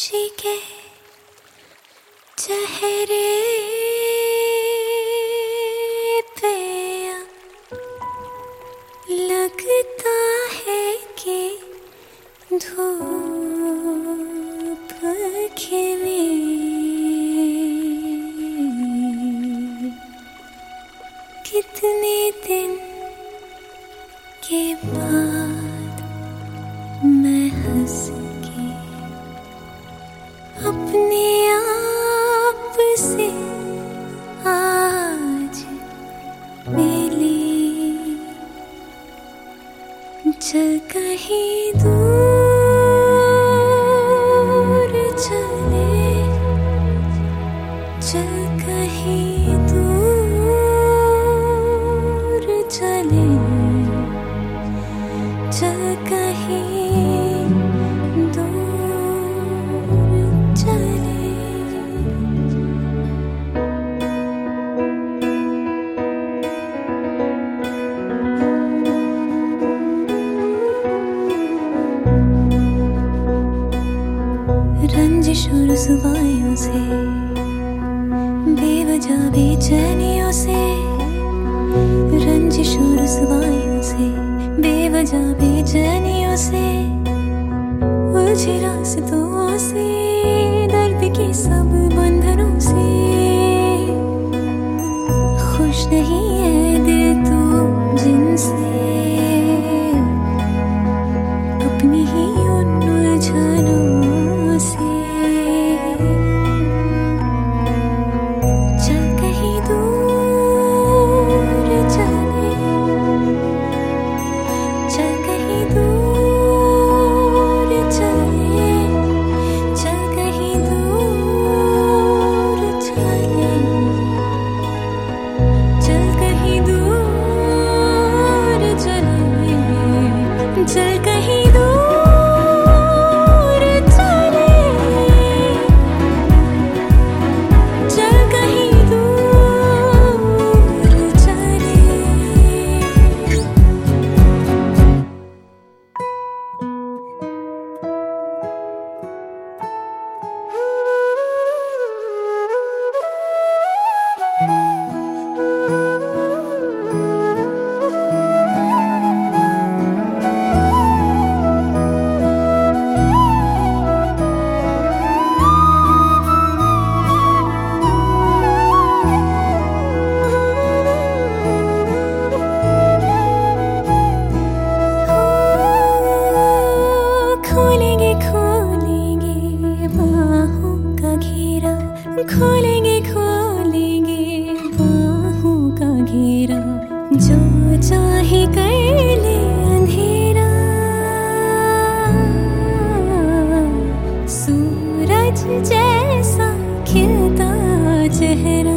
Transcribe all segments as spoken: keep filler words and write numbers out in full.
खुशी के चेहरे पे लगता है कि धूप खिली। कितने दिन के बाद मैं हंस के अपने आप से आज मिली। चल कहीं दूर चले, चल कहीं दूर चले, चल कहीं दूर चले। रंजिश और रुसवाइयों से, बेवजह बेचैनियों से, रंजिश और रुसवाइयों से, बेवजह बेचैनियों से, उलझे रास्तों से, दर्द के सब बंधनों से। खुश नहीं है दिल तो जिनसे अपनी ही उन उलझनों से। चल कहीं दूर चले, चल कहीं दूर चले, चल कहीं दूर चले, चल कहीं दूर चले, चल कहीं दूर खोलेंगे खोलेंगे बाहों का घेरा, जो चाहे कर ले अंधेरा। सूरज जैसा खिलता चेहरा,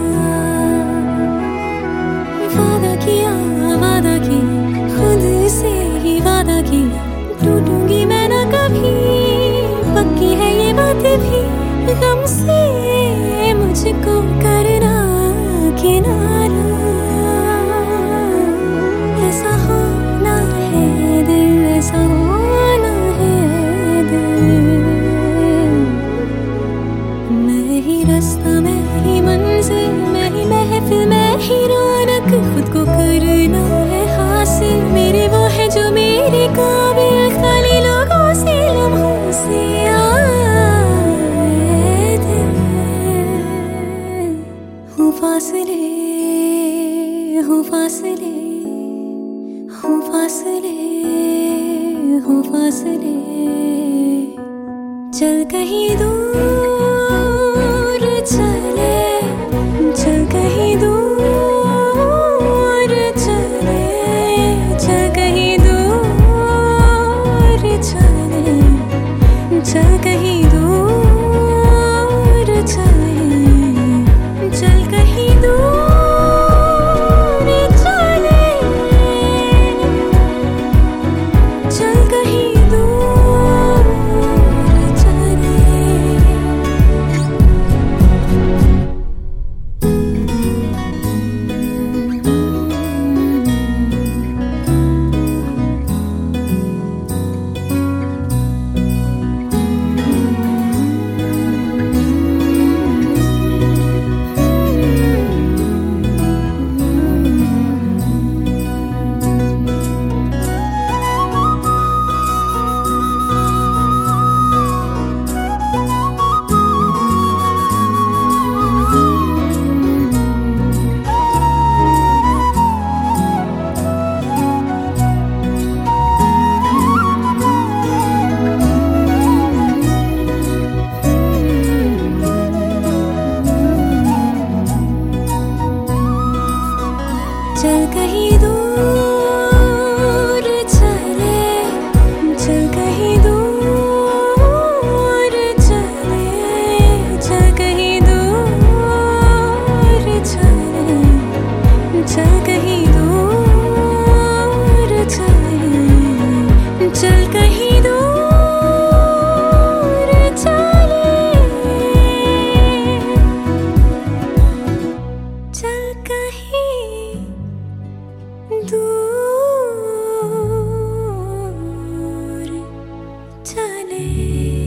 वादा किया वादा किया खुद से ही वादा किया, टूटूंगी मैं ना कभी, पक्की है ये बात भी। गम से मुझको करना किनारा, ऐसा होना है दिल, ऐसा होना है दिल। मैं ही रास्ता, मैं ही मंजिल, मैं ही महफिल, मैं ही रौनक, खुद को करना है हासिल। मेरे वो है जो मेरे काबिल, खाली लोगों से लम्हों से फासले हो, फासले हो, फासले हो, फासले। चल कहीं दूर चले, चल कहीं दूर चले, चल कहीं दूर चले, चल कहीं दूर चले, चल कहीं दूर चले, चल कहीं दूर चले। से।